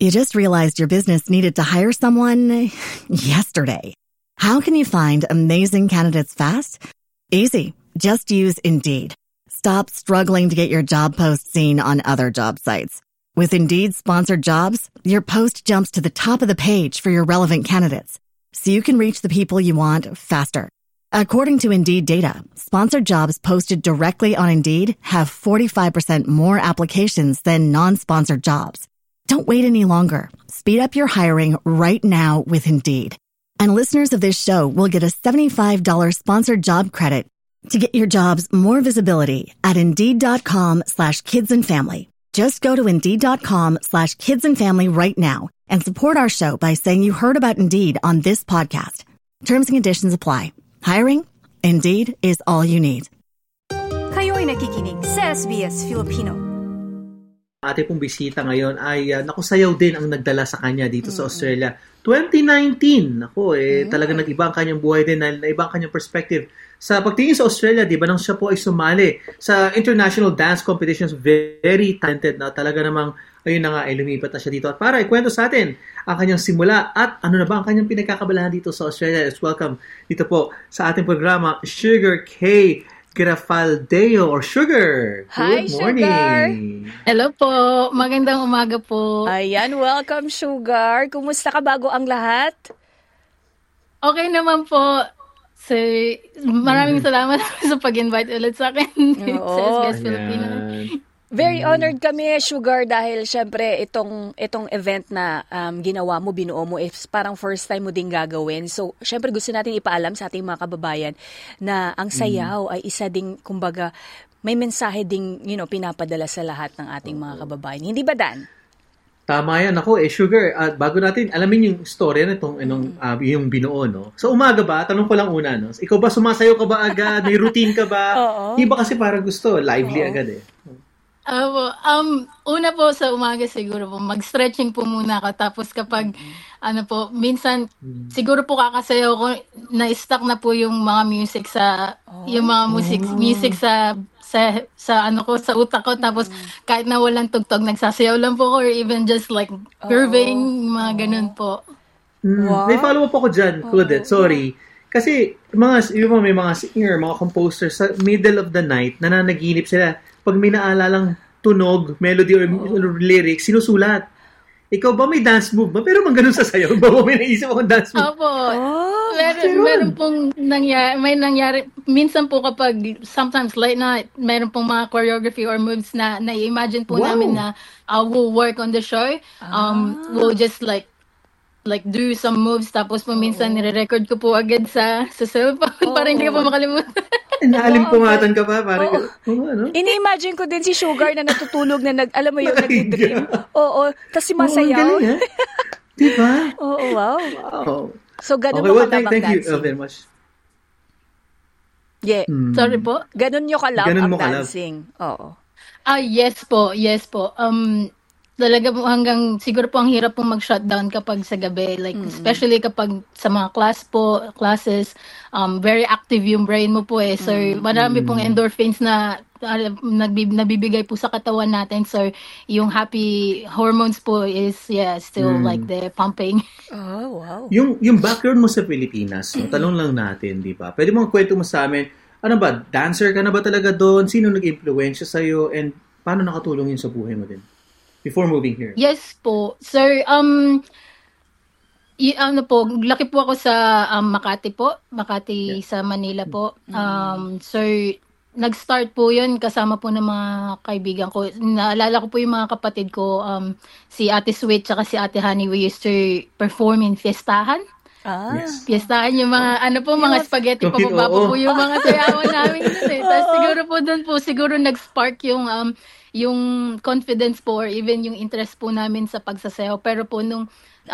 You just realized your business needed to hire someone yesterday. How can you find amazing candidates fast? Easy. Just use Indeed. Stop struggling to get your job post seen on other job sites. With Indeed sponsored jobs, your post jumps to the top of the page for your relevant candidates, so you can reach the people you want faster. According to Indeed data, sponsored jobs posted directly on Indeed have 45% more applications than non-sponsored jobs. Don't wait any longer. Speed up your hiring right now with Indeed. And listeners of this show will get a $75 sponsored job credit to get your jobs more visibility at Indeed.com/kidsandfamily. Just go to Indeed.com/kidsandfamily right now and support our show by saying you heard about Indeed on this podcast. Terms and conditions apply. Hiring? Indeed is all you need. Kayo'y nakikinig sa SBS Filipino. Ate pong bisita ngayon ay nakusayaw din ang nagdala sa kanya dito sa Australia. 2019, talagang nag-iba ang kanyang buhay din, naiba ang kanyang perspective. Sa pagtingin sa Australia, di ba, nang siya po ay sumali sa international dance competitions, very talented na talaga namang, ayun na nga, ay lumipat na siya dito. At para ikwento sa atin ang kanyang simula at ano na ba ang kanyang pinagkakabalahan dito sa Australia. Let's welcome dito po sa ating programa, Sugar K. Grafaldeo or Sugar. Hi, Good morning. Sugar. Hello po. Magandang umaga po. Ayan, welcome, Sugar. Kumusta ka bago ang lahat? Okay naman po. So, maraming salamat sa pag-invite ulit sa akin sa SBS Filipino. Very honored kami, Sugar, dahil syempre itong event na ginawa mo, binuo mo, is parang first time mo din gagawin. So, syempre gusto natin ipaalam sa ating mga kababayan na ang sayaw ay isa ding, kumbaga, may mensahe ding, pinapadala sa lahat ng ating mga kababayan. Hindi ba, Dan? Tama yan. Ako, Sugar, bago natin alamin yung story na itong yung binuo, no? So, umaga ba? Tanong ko lang una, no? Ikaw ba, sumasayaw ka ba agad? May routine ka ba? Oo. Iba kasi parang gusto, lively agad eh. Una po sa umaga siguro po, mag-stretching po muna ako. Tapos kapag, minsan, siguro po kakasayaw ko, na-stuck na po yung mga music yung mga music sa utak ko. Tapos kahit na walang tugtog, nagsasayaw lang po ko, or even just like curving, mga ganun po. Wow. May follow-up ako dyan, Claudette. Sorry. Kasi, may mga singer, mga composer, sa middle of the night, nananaginip sila. Pag may naalalang tunog, melody or lyrics, sinusulat. Ikaw ba may dance move ba? Pero man ganun sa sayaw. Ba may naisip akong dance move? Opo. Meron pong nangyari. Minsan po kapag, sometimes late night, meron pong mga choreography or moves na na-imagine po namin na we'll work on the show. We'll just like do some moves, tapos po minsan nire-record ko po agad sa cellphone para hindi ko po makalimutan. Naalimpungatan ka pa? Parang, ano? Ini-imagine ko din si Sugar na natutulog na alam mo yung nag-dream. Oo, tapos si Masayaw. Galing, diba? Oo, wow. So, ganun mo kalab ang thank you dancing. very much. Yeah. Sorry po? Ganun nyo kalab ang dancing. Oo. Yes po. Talaga po hanggang, siguro po ang hirap po mag-shutdown kapag sa gabi. Like, especially kapag sa mga classes, very active yung brain mo po eh. So, marami pong endorphins na nabibigay po sa katawan natin. So, yung happy hormones po is, still like the pumping. Oh, wow. Yung background mo sa Pilipinas, talong lang natin, di ba? Pwede mong kwento mo sa amin, ano ba, dancer ka na ba talaga doon? Sino nag-influensya sa'yo? And paano nakatulong yun sa buhay mo din? Before moving here. Yes po. Sir, laki po ako sa Makati po. Makati sa Manila po. So, nag-start po yun kasama po ng mga kaibigan ko. Naalala ko po yung mga kapatid ko, si Ate Sweet at si Ate Honey, we used to perform in fiestahan. Yes. Fiestahan yung mga, mga spaghetti pababa po yung mga sayawan namin. Tapos siguro po doon po, siguro nag-spark yung confidence po or even yung interest po namin sa pagsasayaw. Pero po nung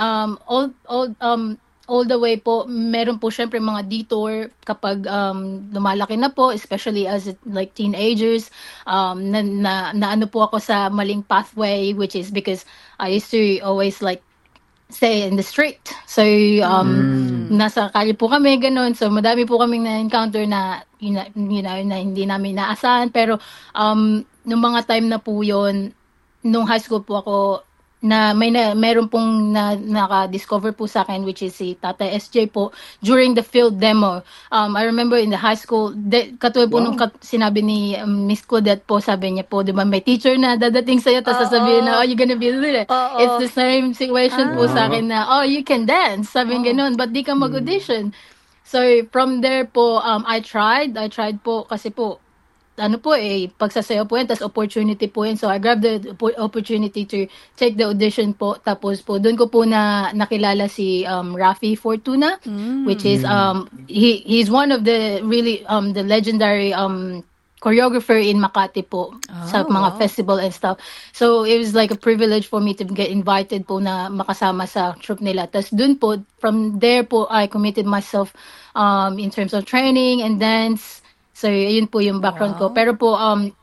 all the way po, meron po syempre mga detour kapag lumalaki na po, especially as like teenagers, na ano po ako sa maling pathway, which is because I used to always like stay in the street. So, nasa kalye po kami, ganun. So, madami po kaming na-encounter na, na hindi namin naasahan. Pero, nung mga time na po yun, nung high school po ako, meron pong naka-discover po sa akin, which is si Tata SJ po during the field demo. I remember in the high school, katulad po nung sinabi ni Miss Claudette po, sabi niya po, di ba, may teacher na dadating sa'yo, tapos sasabihin na, you're gonna be lit. It's the same situation po sa akin na, you can dance, sabi ganun, but di ka mag-audition. So from there po, I tried po, kasi po, pagsasayaw po yan, tas opportunity po yan. So I grabbed the opportunity to take the audition po. Tapos po, doon ko po nakilala si Rafi Fortuna, which is, he's one of the really, the legendary choreographer in Makati po, sa mga festival and stuff. So it was like a privilege for me to get invited po na makasama sa troupe nila. Tas doon po, from there po, I committed myself in terms of training and dance. So, yun po yung background ko. Pero po,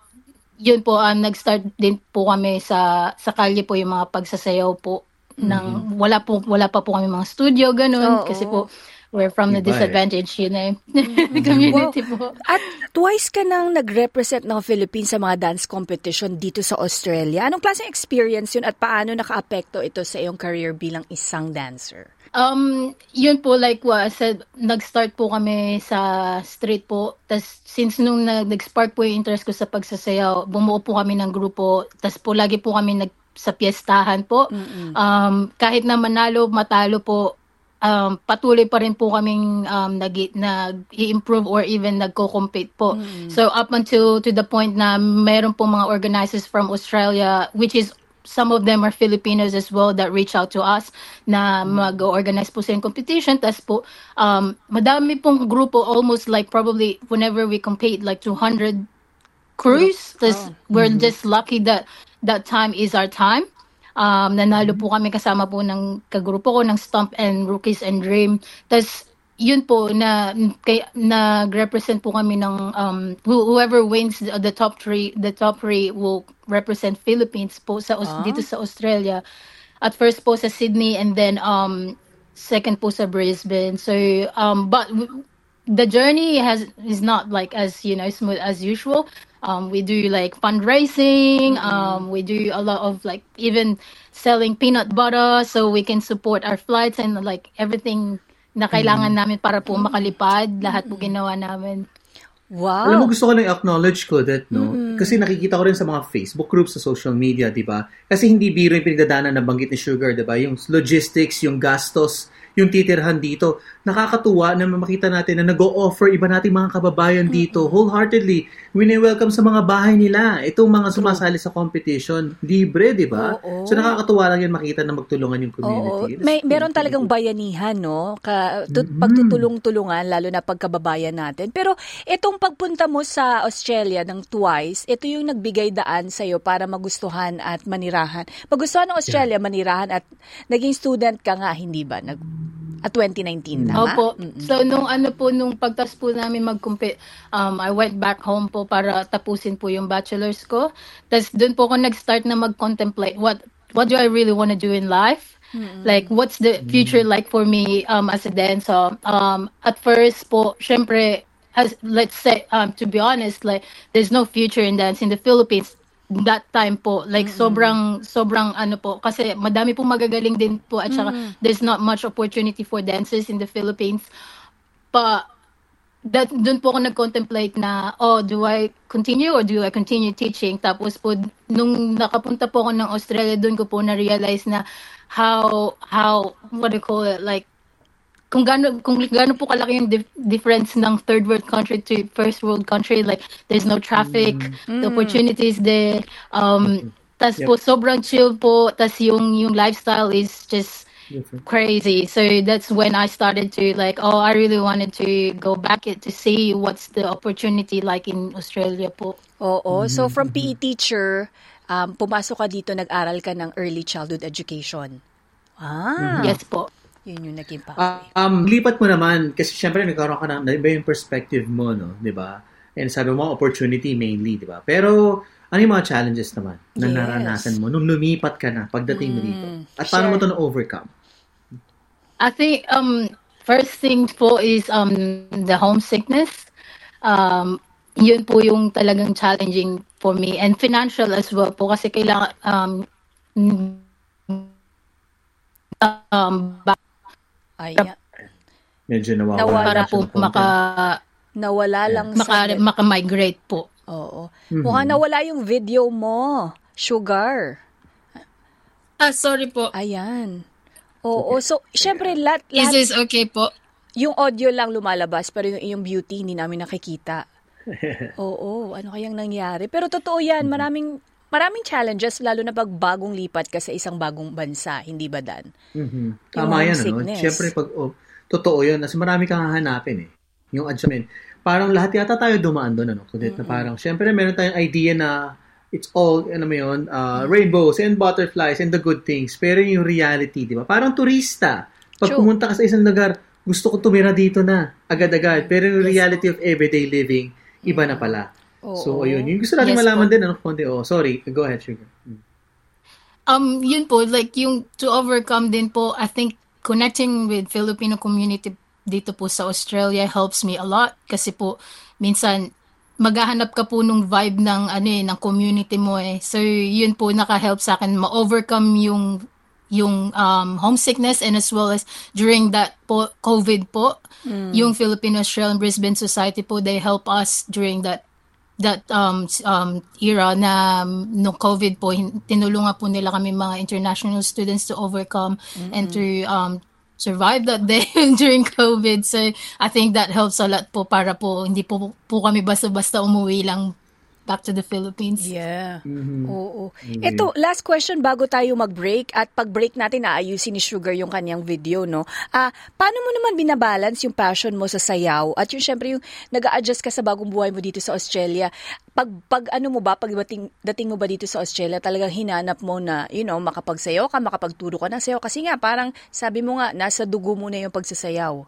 yun po, nag-start din po kami sa kalye po yung mga pagsasayaw po. Wala pa po kami mga studio, ganun. Kasi po, we're from the disadvantaged, community po. At twice ka nang nag-represent ng Philippines sa mga dance competition dito sa Australia. Anong klaseng experience yun at paano naka-apekto ito sa iyong career bilang isang dancer? Yun po, like what I said, nag-start po kami sa street po. Tas since nung nag-spark po yung interest ko sa pagsasayaw, bumuo po kami ng grupo. Tas po lagi po kami sa piyestahan po. Kahit na manalo, matalo po, patuloy pa rin po kaming nag-i-improve or even nagko-compete po. So up until to the point na meron po mga organizers from Australia, which is some of them are Filipinos as well that reach out to us na mag-organize po sa competition. Tas po, madami pong grupo, almost like probably whenever we compete, like 200 crews. Tas we're just lucky that time is our time. Nanalo po kami kasama po ng kagrupo ko ng Stomp and Rookies and Dream. Tas yun po nag-represent po kami ng whoever wins the top three will represent Philippines po dito sa Australia. At first po sa Sydney and then second po sa Brisbane. So but the journey is not like as smooth as usual. We do like fundraising, we do a lot of like even selling peanut butter so we can support our flights and like everything na kailangan namin para po makalipad. Lahat po ginawa namin. Wow. Alam mo, gusto ko na i-acknowledge ko that, no? Kasi nakikita ko rin sa mga Facebook groups, sa social media, di ba? Kasi hindi biro yung pinagdadaanan na banggit ni Sugar, di ba? Yung logistics, yung gastos, yung titirhan dito. Nakakatuwa na makita natin na nag-o-offer iba nating mga kababayan dito wholeheartedly. Wini-welcome sa mga bahay nila. Itong mga sumasali sa competition, libre, di ba? So nakakatuwa lang yan makita na magtulungan yung community. Meron talagang bayanihan, no? Pagtutulong-tulungan, lalo na pagkababayan natin. Pero itong pagpunta mo sa Australia ng twice, ito yung nagbigay daan sa'yo para magustuhan at manirahan. Magustuhan ng Australia, manirahan at naging student ka nga, hindi ba? At 2019 na. Opo. So nung pagtas po namin mag-compete, I went back home po para tapusin po yung bachelor's ko. Tapos doon po ako nag-start na mag-contemplate what do I really want to do in life? Like what's the future like for me as a dancer? At first po, syempre, as let's say to be honest, like there's no future in dance in the Philippines. That time po, like sobrang po, kasi madami pong magagaling din po at saka there's not much opportunity for dancers in the Philippines. Doon po ako nag-contemplate na, do I continue or do I continue teaching? Tapos po, nung nakapunta po ako ng Australia, doon ko po na-realize na how what do you call it, like, kung gaano po kalaki yung difference ng third world country to first world country, like there's no traffic, the opportunities there, tas po sobrang chill po, tas yung lifestyle is just crazy. So that's when I started to like, I really wanted to go back to see what's the opportunity like in Australia po. So from PE teacher, pumasok ka dito, nag-aral ka ng early childhood education. Yes po. Yun yung naging pathway. Lipat mo naman, kasi syempre nagkaroon ka ng iba yung perspective mo, no? Di ba? And sabi mo, opportunity mainly, di ba? Pero, ano yung mga challenges naman na naranasan mo nung lumipat ka na pagdating mo dito? At paano mo ito na-overcome? I think, first thing po is the homesickness. Yun po yung talagang challenging for me. And financial as well po, kasi kailangan, back Ayan. Medyo nawawala Nawala. para siya po ng konti. Nawala Yeah. lang saglit. maka-migrate po. Oo. Mukhang nawala yung video mo, Sugar. Sorry po. Ayan. Oo. So, syempre, lahat, Is this okay po? yung audio lang lumalabas, pero yung beauty, hindi namin nakikita. Oo. Ano kayang nangyari? Pero totoo yan, maraming challenges, lalo na pag bagong lipat ka sa isang bagong bansa, hindi ba, Dan? Tama yan, ano? homesickness. Siyempre, totoo yun. Kasi marami kang hahanapin eh. Yung adjustment. Parang lahat yata tayo dumaan doon, ano? Kulit na parang, siyempre, meron tayong idea na it's all, ano mo yun, rainbows and butterflies and the good things. Pero yung reality, di ba? Parang turista. Pag True. pumunta ka sa isang lugar, gusto ko tumira dito na, agad-agad. Pero yung reality of everyday living, iba na pala. So, ayun. Yung gusto natin Yes, malaman po. din, ano, konti. Oh, sorry. Go ahead, Sugar. Yun po, like yung to overcome din po, I think connecting with Filipino community dito po sa Australia helps me a lot kasi po minsan maghahanap ka po nung vibe ng ng community mo eh. So yun po naka-help sa akin ma-overcome yung homesickness, and as well as during that po COVID po, yung Filipino Australian Brisbane Society po, they help us during that era na no COVID po, tinulungan po nila kami mga international students to overcome and to survive that day during COVID. So I think that helps a lot po para po hindi po kami basta-basta umuwi lang back to the Philippines. Yeah. Oo. Ito, last question bago tayo mag-break. At pag-break natin, naayusin ni Sugar yung kanyang video, no? Paano mo naman binabalance yung passion mo sa sayaw? At yung syempre yung nag-a-adjust ka sa bagong buhay mo dito sa Australia. Pag dating mo ba dito sa Australia, talagang hinanap mo na, makapagsayaw ka, makapagturo ka ng sayaw. Kasi nga, parang sabi mo nga, nasa dugo mo na yung pagsasayaw.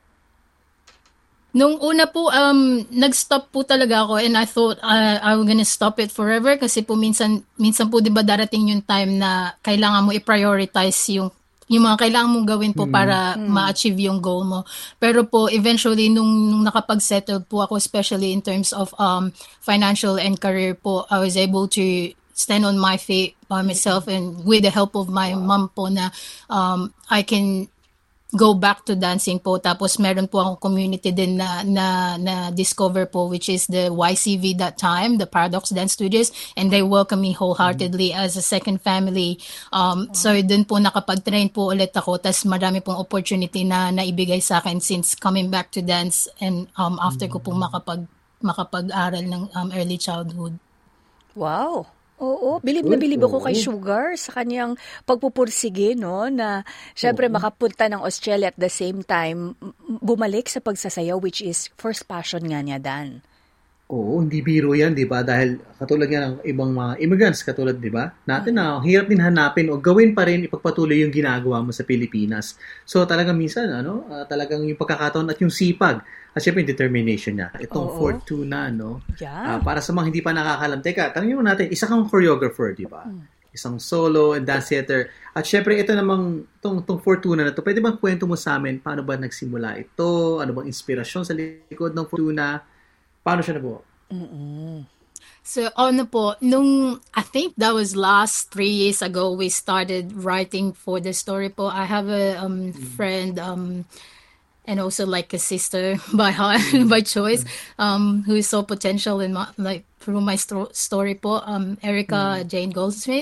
Nung una po, nag-stop po talaga ako, and I thought I was gonna stop it forever kasi po minsan po 'di ba darating yung time na kailangan mo i-prioritize yung mga kailangan mong gawin po para ma-achieve yung goal mo. Pero po eventually nung nakapag-settle po ako, especially in terms of financial and career po, I was able to stand on my feet by myself, and with the help of my mom po na I can go back to dancing po. Tapos meron po akong community din na discover po, which is the YCV that time, the Paradox Dance Studios, and they welcome me wholeheartedly as a second family. So dun po nakapag-train po ulit ako, tas marami pong opportunity na naibigay sa akin since coming back to dance, and after ko po makapag-aral ng early childhood. Wow. Oo, bilib na bilib ako kay Sugar sa kanyang pagpupursige, no, na syempre makapunta ng Australia at the same time bumalik sa pagsasayaw, which is first passion nga niya, Dan. Oo, hindi biro yan, di ba? Dahil katulad nga ng ibang mga immigrants, katulad, di ba? Natin na, hirap din hanapin o gawin pa rin, ipagpatuloy yung ginagawa mo sa Pilipinas. So talagang minsan, talagang yung pagkakataon at yung sipag, at syempre yung determination niya. Itong Fortuna, no? Yeah. Para sa mga hindi pa nakakalam. Teka, tanongin mo natin, isa kang choreographer, di ba? Isang solo and dance theater. At syempre, ito namang, itong Fortuna na to, pwede bang kwento mo sa amin, paano ba nagsimula ito? Ano bang inspirasyon sa likod ng Fortuna? Paano siya nabuo? So, I think that was last 3 years ago, we started writing for the story po. I have a friend, and also like a sister by heart, by choice, who is so potential in through my story po, Erica Jane Goldsmith.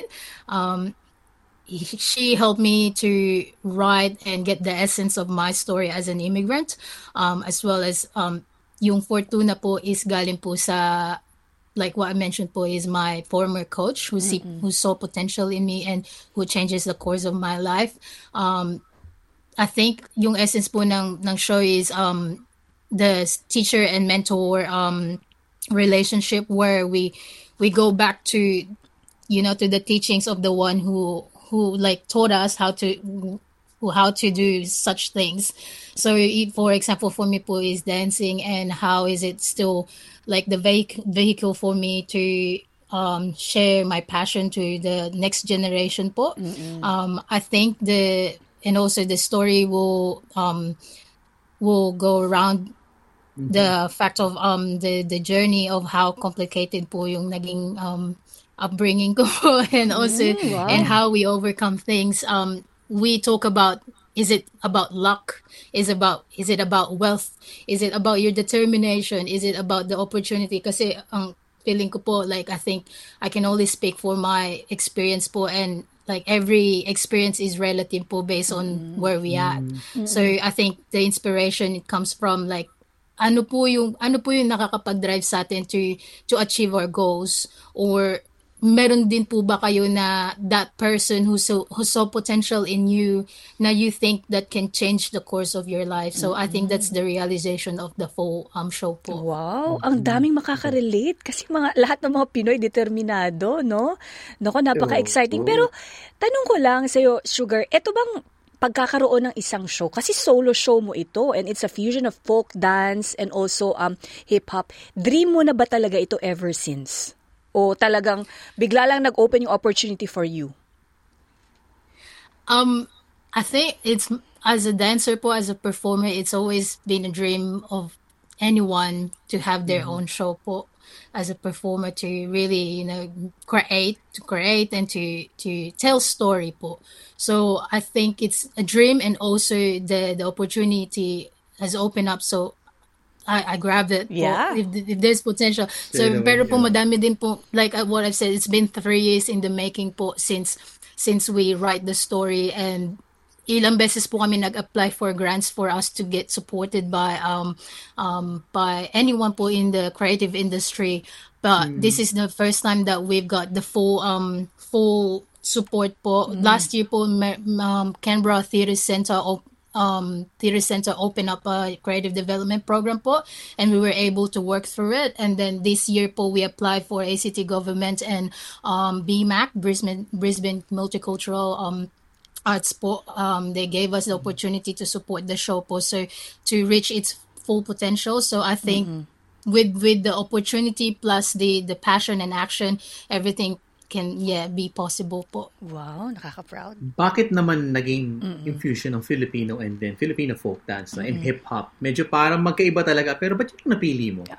She helped me to write and get the essence of my story as an immigrant, as well as yung Fortuna po is galing po sa, like what I mentioned po, is my former coach who saw potential in me and who changes the course of my life. I think yung essence po ng show is the teacher and mentor relationship, where we go back to to the teachings of the one who like taught us how to do such things. So for example, for me po is dancing, and how is it still like the vehicle for me to share my passion to the next generation po. I think and also the story will go around the fact of the journey of how complicated po yung naging upbringing ko po, and also Wow. and how we overcome things. We talk about, is it about luck? Is it about wealth? Is it about your determination? Is it about the opportunity? Kasi ang feeling ko po, like, I think I can only speak for my experience po, and like every experience is relative po based on where we at. So I think the inspiration, it comes from like ano po yung nakakapag-drive sa atin to achieve our goals, or meron din po ba kayo na that person who saw potential in you na you think that can change the course of your life. So I think that's the realization of the full show po. Wow, ang daming makaka-relate kasi lahat ng mga Pinoy determinado, no? Nako, napaka-exciting. Pero tanong ko lang sa'yo, Sugar, eto bang pagkakaroon ng isang show, kasi solo show mo ito, and it's a fusion of folk dance and also hip-hop. Dream mo na ba talaga ito ever since? O talagang bigla lang nag-open yung opportunity for you? I think it's, as a dancer po, as a performer, it's always been a dream of anyone to have their own show po, as a performer, to really, create and to tell story po. So I think it's a dream, and also the opportunity has opened up. So I grabbed it. Yeah. If there's potential. So, pero po madami din po, like what I've said, it's been 3 years in the making po since we write the story, and ilang beses po kami nag-apply for grants for us to get supported by anyone po in the creative industry. But this is the first time that we've got the full support po. Last year po, Canberra Theatre Centre opened up a creative development program po, and we were able to work through it. And then this year po, we applied for ACT government and BMAC, Brisbane Multicultural Arts po. They gave us the opportunity to support the show po, so to reach its full potential. So I think with the opportunity plus the passion and action, everything can be possible po. Wow, nakaka-proud. Bakit naman naging infusion ng Filipino and then Filipino folk dance and hip-hop? Medyo parang magkaiba talaga, pero ba't yung napili mo?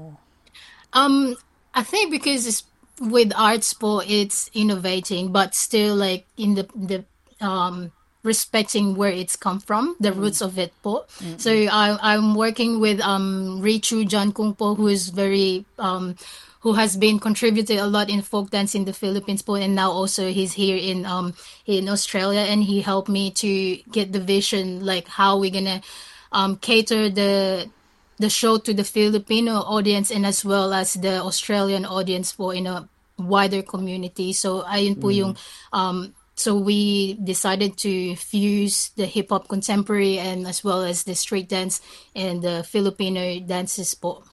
I think because with arts po, it's innovating, but still like in the respecting where it's come from, the roots of it po. So I'm working with Richu Jankung po, who is very who has been contributed a lot in folk dance in the Philippines po, and now also he's here in Australia, and he helped me to get the vision, like how we're gonna cater the show to the Filipino audience, and as well as the Australian audience po, in a wider community. So ayun po yung so we decided to fuse the hip-hop contemporary and as well as the street dance and the Filipino dances po.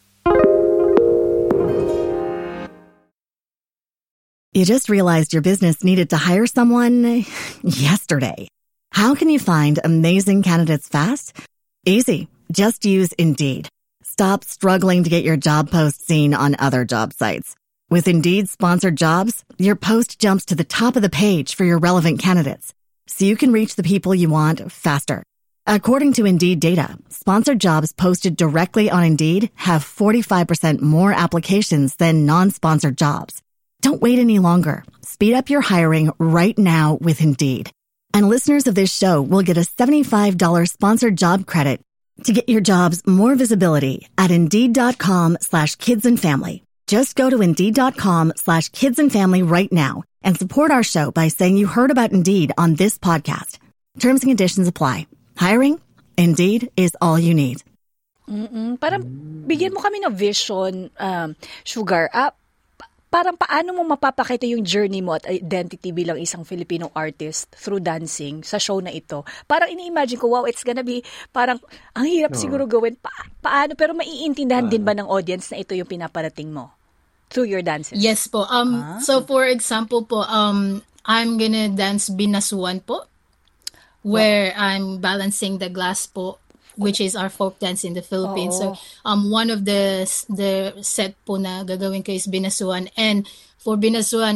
You just realized your business needed to hire someone yesterday. How can you find amazing candidates fast? Easy. Just use Indeed. Stop struggling to get your job post seen on other job sites. With Indeed sponsored jobs, your post jumps to the top of the page for your relevant candidates, so you can reach the people you want faster. According to Indeed data, sponsored jobs posted directly on Indeed have 45% more applications than non-sponsored jobs. Don't wait any longer. Speed up your hiring right now with Indeed. And listeners of this show will get a $75 sponsored job credit to get your jobs more visibility at Indeed.com/kidsandfamily. Just go to Indeed.com/kidsandfamily right now and support our show by saying you heard about Indeed on this podcast. Terms and conditions apply. Hiring? Indeed is all you need. Parang bigyan mo kami ng vision, Sugar. Parang paano mo mapapakita yung journey mo at identity bilang isang Filipino artist through dancing sa show na ito? Parang ini-imagine ko, wow, it's gonna be parang ang hirap siguro gawin. Paano? Pero maiintindihan din ba ng audience na ito yung pinaparating mo through your dances? Yes po. So for example po, I'm gonna dance Binasuan po, where I'm balancing the glass po, which is our folk dance in the Philippines. So one of the set po na gagawin ko is Binasuan, and for Binasuan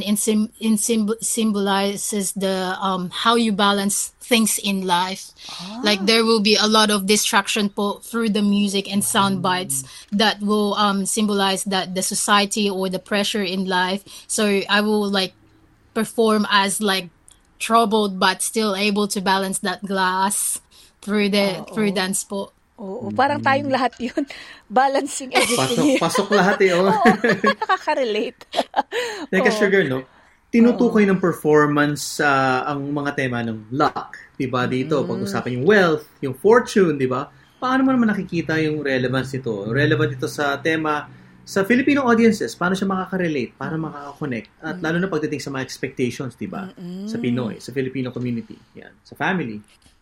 symbolizes the how you balance things in life. Like there will be a lot of distraction through the music and sound bites that will symbolize that the society or the pressure in life. So I will like perform as like troubled but still able to balance that glass through dance po. Oo, parang tayong lahat yun. Balancing everything. Pasok lahat eh. Oh. Nakaka-relate. Teka, Sugar, no? Tinutukoy ng performance ang mga tema ng luck. Diba? Dito, pag-usapan yung wealth, yung fortune, diba? Paano mo naman nakikita yung relevance nito? Relevant ito sa tema sa Filipino audiences. Paano siya makaka-relate? Paano makaka-connect? At lalo na pagdating sa mga expectations, diba? Sa Pinoy, sa Filipino community. Yan. Sa family.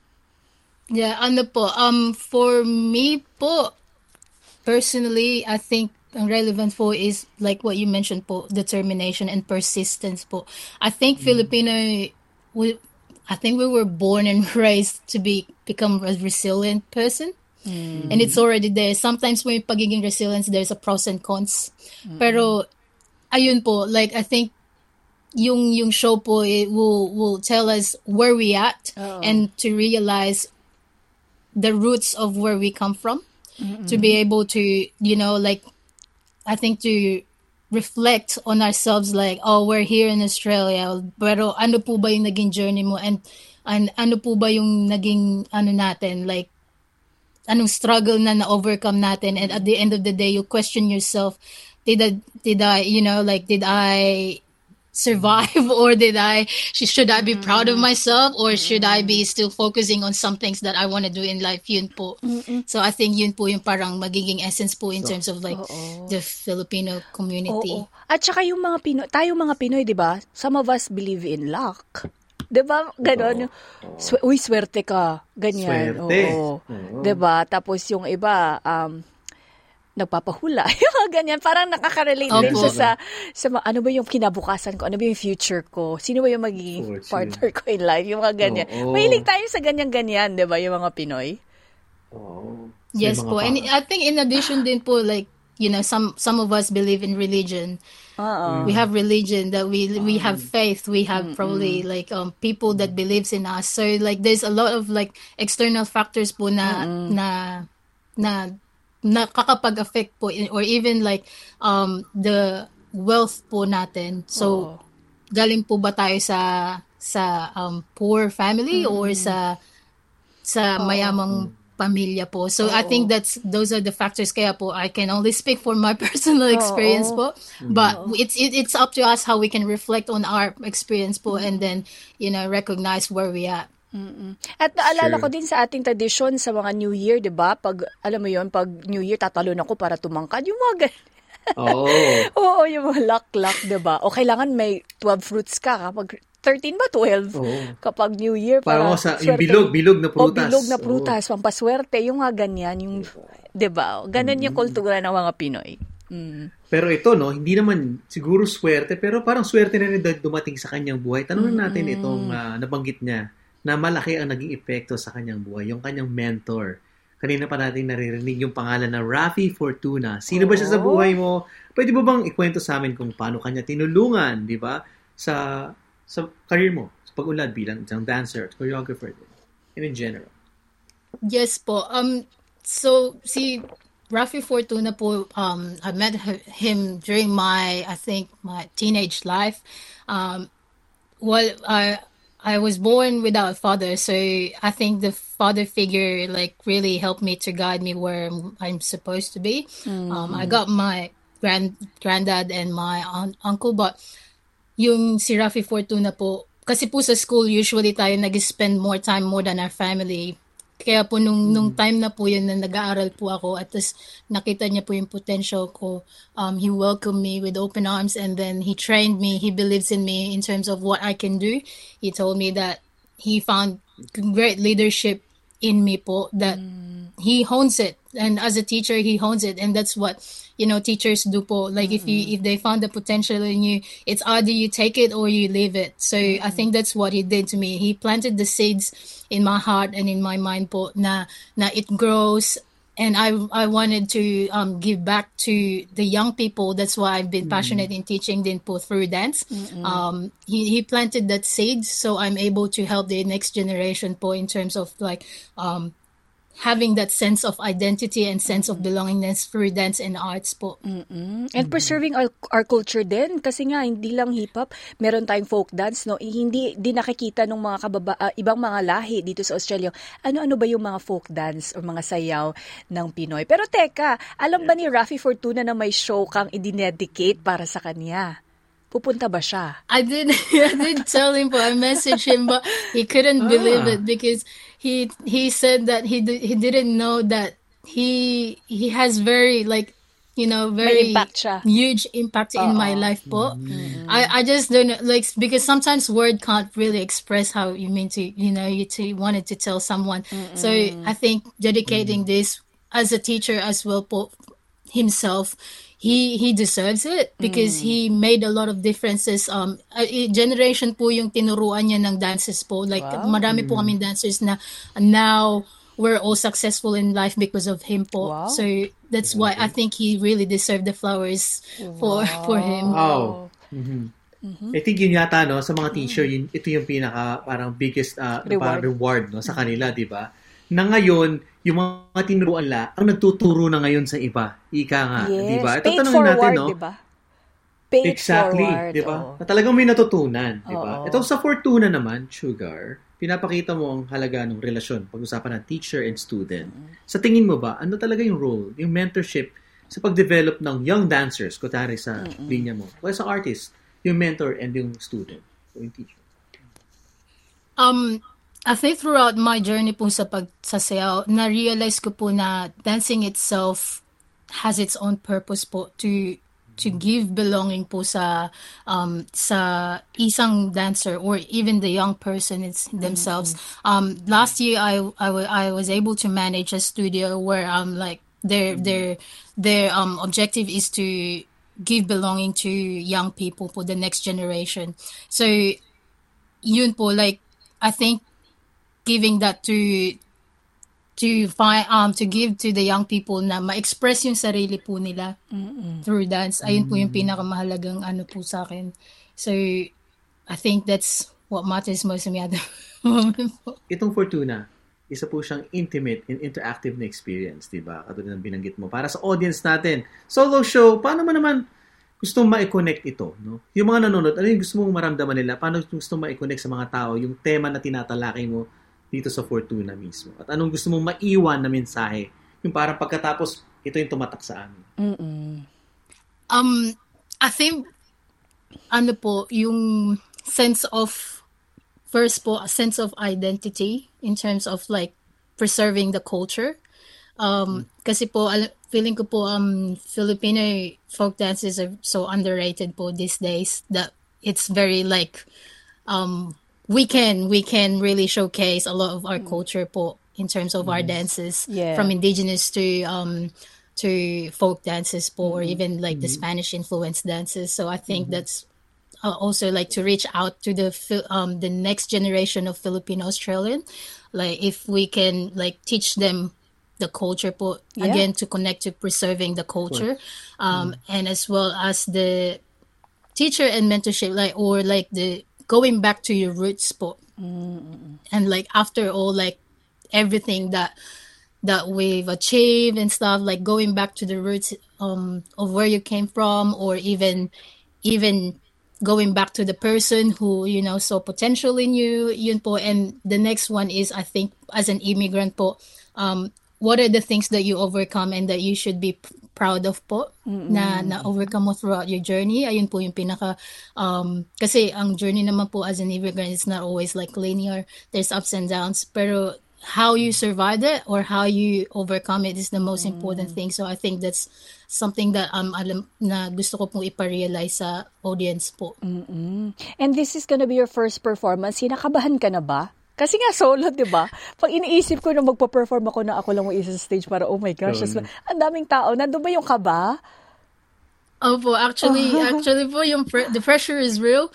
Yeah, ano po, for me po, personally, I think ang relevant po is like what you mentioned po, determination and persistence po. I think I think we were born and raised to become a resilient person. And it's already there. Sometimes when pagiging resilient, there's a pros and cons. Pero, ayun po, like I think yung show po, it will tell us where we at and to realize the roots of where we come from, to be able to, you know, like, I think to reflect on ourselves, like, oh, we're here in Australia, pero ano po ba yung naging journey mo, and ano po ba yung naging, natin, like, anong struggle na overcome natin, and at the end of the day, you question yourself, did I, you know, like, did I survive, or should I be proud of myself, or should I be still focusing on some things that I want to do in life? Yun po. So I think yun po yung parang magiging essence po in terms of like the Filipino community. Oo. At saka yung mga tayong mga Pinoy, 'di ba? Some of us believe in luck. 'Di ba? Ganon. Uy, swerte ka. Ganyan. Oo. 'Di ba? Tapos yung iba nagpapahula. Yung ganyan. Parang nakaka-relate din siya sa ano ba yung kinabukasan ko? Ano ba yung future ko? Sino ba yung magiging partner ko in life? Yung mga ganyan. Mahilig tayo sa ganyan-ganyan, di ba? Yung mga Pinoy. Yes po. And I think in addition din po, like, you know, some of us believe in religion. We have religion, that we have faith. We have probably like people that believes in us. So like there's a lot of like external factors po na nakakapag-affect po, or even like the wealth po natin. So galing po ba tayo sa poor family or sa mayamang pamilya po. So I think those are the factors, kaya po I can only speak for my personal experience po, but it's up to us how we can reflect on our experience po, and then, you know, recognize where we at. At naalala ko din sa ating tradisyon sa mga New Year, 'di ba? Pag alam mo 'yon, pag New Year tatalon ako para tumangkad, yung mga Oo, yung mga luck, 'di ba? O kailangan may 12 fruits ka kapag 13 ba 12? Kapag New Year para yung bilog na prutas. Bilog na prutas, pampaswerte, yung mga ganyan, yung 'di ba? Ganun yung kultura ng mga Pinoy. Pero ito, no, hindi naman siguro swerte, pero parang swerte na rin dumating sa kanyang buhay. Tanungin natin itong nabanggit niya, na malaki ang naging epekto sa kanyang buhay, yung kanyang mentor. Kanina pa natin naririnig yung pangalan na Raffy Fortuna. Sino ba siya sa buhay mo? Pwede mo bang ikwento sa amin kung paano kanya tinulungan, di ba? Sa career mo, sa pag-unlad bilang isang dancer, choreographer, and in general. Yes po. So, si Raffy Fortuna po, I met him during my teenage life. I was born without a father, so I think the father figure like really helped me to guide me where I'm supposed to be. I got my granddad and my uncle, but yung si Raffy Fortuna po, kasi po sa school usually tayo nag-spend more time more than our family. Kaya po nung time na po yun na nag-aaral po ako, at least nakita niya po yung potential ko, he welcomed me with open arms, and then he trained me. He believes in me in terms of what I can do. He told me that he found great leadership in me po, that he hones it, and as a teacher he hones it, and that's what, you know, teachers do po. Like if they found the potential in you, it's either you take it or you leave it. So I think that's what he did to me. He planted the seeds in my heart and in my mind po, na it grows and I wanted to give back to the young people. That's why I've been passionate in teaching din po through dance. He planted that seed, so I'm able to help the next generation po in terms of like having that sense of identity and sense of belongingness through dance and arts po. And preserving our culture din, kasi nga hindi lang hip-hop, meron tayong folk dance, no? Hindi din nakikita ng mga ibang mga lahi dito sa Australia. Ano-ano ba yung mga folk dance o mga sayaw ng Pinoy? Pero teka, alam ba ni Raffy Fortuna na may show kang i-dedicate para sa kanya? Pupunta ba siya? I did tell him, but I messaged him, but he couldn't believe it because he said that he didn't know that he has very like, you know, very huge impact in my life po. I just don't know, like, because sometimes word can't really express how you mean to, you know, you wanted to tell someone. So I think dedicating this as a teacher as well po himself, he deserves it because he made a lot of differences. Generation po yung tinuruan niya ng dances po. Like, marami po kaming dancers na now we're all successful in life because of him po. Wow. So that's why I think he really deserved the flowers for him. Wow. I think yun yata, no, sa mga teacher, ito yung pinaka parang biggest reward no, sa kanila, di ba? Na ngayon, yung mga tinuruan ang nagtuturo na ngayon sa iba. Ika nga, yes. di ba? Ito Paid tanongin forward, natin, no? Di ba? Paid exactly, forward, di ba? Na talagang may natutunan, di ba? Ito sa Fortuna naman, Sugar, pinapakita mo ang halaga ng relasyon, pag-usapan ng teacher and student. Sa tingin mo ba, ano talaga yung role, yung mentorship sa pag-develop ng young dancers, kutari sa linya mo, o sa artist, yung mentor and yung student, o yung teacher? I think throughout my journey po sa pagsasayaw, na-realize ko po na dancing itself has its own purpose po to give belonging po sa isang dancer or even the young person themselves. Last year I was able to manage a studio where like their objective is to give belonging to young people for the next generation. So yun po, like, I think giving that to give to the young people na ma-express yung sarili po nila through dance. Ayun po yung pinakamahalagang ano po sa akin. So I think that's what matters most to me at the moment po. Itong Fortuna, isa po siyang intimate and interactive na experience, di ba? Katulad ng binanggit mo. Para sa audience natin, solo show, paano mo naman gusto mong ma-connect ito? No? Yung mga nanonood, ano yung gusto mong maramdaman nila? Paano gusto mong ma-connect sa mga tao yung tema na tinatalakay mo dito sa Fortuna mismo? At anong gusto mong maiwan na mensahe? Yung parang pagkatapos, ito yung tumatak sa amin. I think, ano po, yung sense of, first po, a sense of identity in terms of like preserving the culture. Kasi po, feeling ko po, Filipino folk dances are so underrated po these days that it's very like, we can really showcase a lot of our culture po in terms of our dances, from indigenous to folk dances po, or even like the Spanish influenced dances. So I think that's also like to reach out to the next generation of Filipino Australian, like if we can like teach them the culture po, again to connect to preserving the culture, and as well as the teacher and mentorship, like, or like the going back to your roots po. And like after all, like everything that we've achieved and stuff, like going back to the roots of where you came from, or even going back to the person who, you know, saw potential in you, yun po. And the next one is, I think, as an immigrant po, what are the things that you overcome and that you should be proud of po, na overcome mo throughout your journey? Ayun po yung pinaka, kasi ang journey naman po as an immigrant is not always like linear. There's ups and downs, pero how you survive it or how you overcome it is the most important thing. So I think that's something that alam na gusto ko pong iparealize sa audience po. And this is gonna be your first performance. Hinakabahan ka na ba? Kasi nga solo, di ba? Pag iniisip ko na magpa-perform ako na ako lang mag-isa sa stage para, oh my gosh, ang daming tao. Nandun ba yung kaba? Opo, actually po, the pressure is real.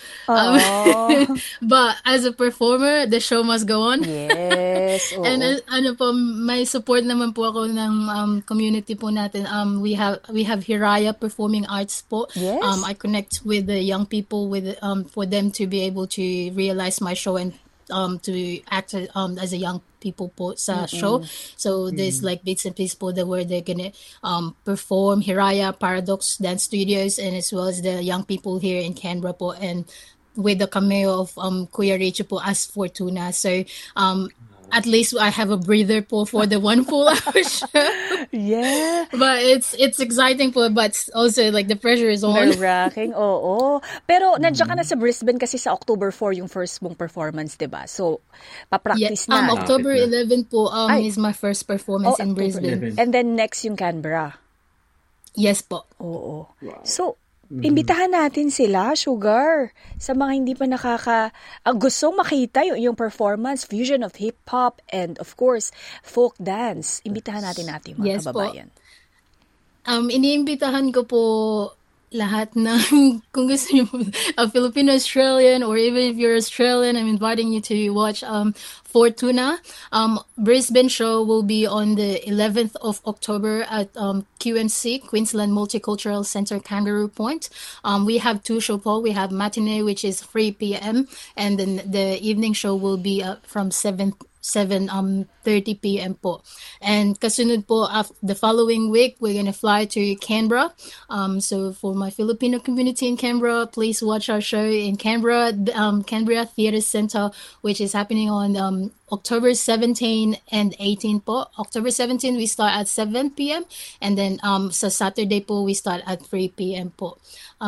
But as a performer, the show must go on. Yes. Oo. And may support naman po ako ng community po natin. We have Hiraya Performing Arts po. Yes. I connect with the young people for them to be able to realize my show and to act as a young people po sa show. So there's like bits and pieces po where they're gonna perform Hiraya Paradox Dance Studios, and as well as the young people here in Canberra po, and with the cameo of Kuya Rachel po as Fortuna. So at least I have a breather po for the 1 full hour show. Yeah. But it's exciting po, but also like the pressure is on. Nerve-wracking, oo. Pero nandiyan ka na sa Brisbane kasi sa October 4 yung first mong performance, diba? So, papractice na. October 11 po is my first performance in Brisbane. 11. And then next yung Canberra. Yes po. Oo. Wow. So, imbitahan natin sila, Sugar, sa mga hindi pa gustong makita yung performance, fusion of hip-hop and of course, folk dance. Imbitahan natin mga kababayan. Iniimbitahan ko po lahat ng, kung gusto niyo a Filipino-Australian, or even if you're Australian, I'm inviting you to watch Fortuna. Brisbane show will be on the 11th of October at QMC, Queensland Multicultural Centre, Kangaroo Point. We have 2 shows po. We have matinee, which is 3 p.m. and then the evening show will be from 7:30 p.m. po. And kasunod po, the following week, we're gonna fly to Canberra. So for my Filipino community in Canberra, please watch our show in Canberra, Canberra Theatre Centre, which is happening on October 17 and 18 po. October 17, we start at 7 p.m. And then sa Saturday po, we start at 3 p.m. po.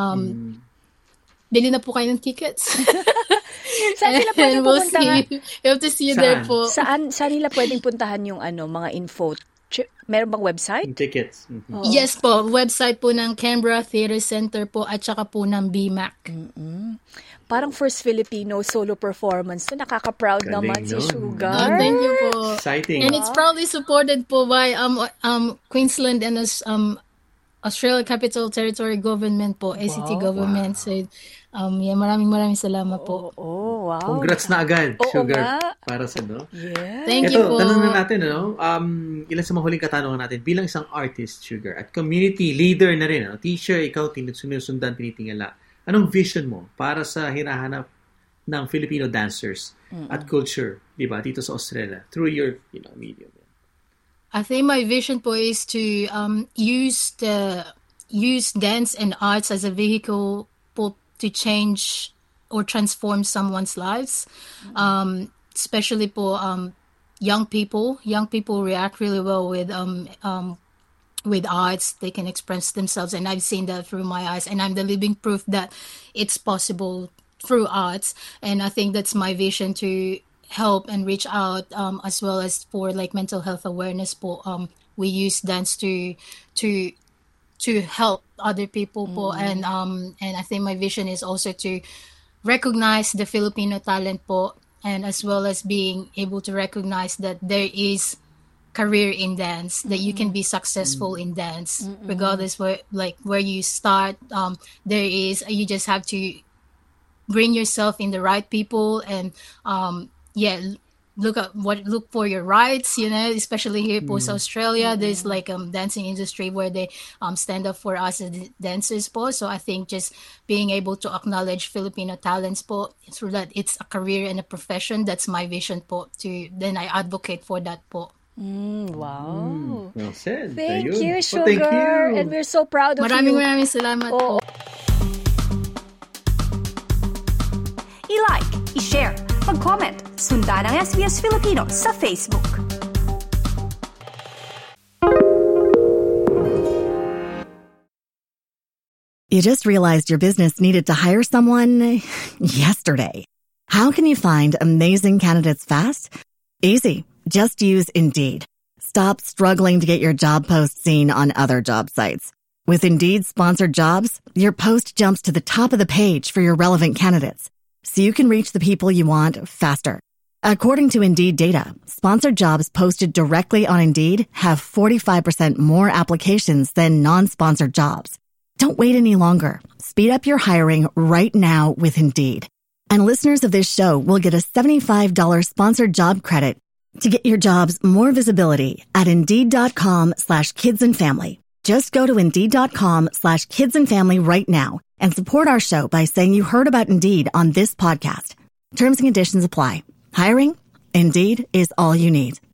Bili na po kayo ng tickets. Saan sila pwedeng pumuntahan? You have to see you there po. Saan nila pwedeng puntahan yung mga info? Meron bang website? Tickets. Yes po, website po ng Canberra Theatre Centre po at saka po ng BMAC. Parang first Filipino solo performance. So nakaka-proud naman si Sugar. Thank you po. Exciting. And it's proudly supported po by Queensland and Australia Capital Territory Government po, ACT government. So, maraming salamat po. Wow. Congrats na agad, Sugar, para sa Yeah. Thank you po. Tanong na natin, ilan sa mga huling katanungan natin, bilang isang artist, Sugar, at community leader na rin, teacher, ikaw, sinusundan, tinitingala. Anong vision mo para sa hinahanap ng Filipino dancers at culture, di ba, dito sa Australia, through your medium? I think my vision po is to use dance and arts as a vehicle po to change or transform someone's lives. Especially po young people. Young people react really well with arts. They can express themselves, and I've seen that through my eyes, and I'm the living proof that it's possible through arts. And I think that's my vision, to help and reach out, as well as for like mental health awareness po. We use dance to help other people po, and I think my vision is also to recognize the Filipino talent po, and as well as being able to recognize that there is career in dance, that you can be successful in dance regardless where you start. You just have to bring yourself in the right people, and look for your rights, especially here po sa Australia. There's like dancing industry where they stand up for us as dancers po. So I think just being able to acknowledge Filipino talents po, so that it's a career and a profession, that's my vision po. Then I advocate for that po. Wow. Well said. Thank you, Sugar. Thank you. And we're so proud of you. Maraming salamat po. I-like, i-share, mag-comment, sundan ang SBS Filipino sa Facebook. You just realized your business needed to hire someone yesterday. How can you find amazing candidates fast? Easy. Just use Indeed. Stop struggling to get your job post seen on other job sites. With Indeed sponsored jobs, your post jumps to the top of the page for your relevant candidates, so you can reach the people you want faster. According to Indeed data, sponsored jobs posted directly on Indeed have 45% more applications than non-sponsored jobs. Don't wait any longer. Speed up your hiring right now with Indeed. And listeners of this show will get a $75 sponsored job credit to get your jobs more visibility at Indeed.com/kidsandfamily. Just go to Indeed.com/kidsandfamily right now and support our show by saying you heard about Indeed on this podcast. Terms and conditions apply. Hiring? Indeed is all you need.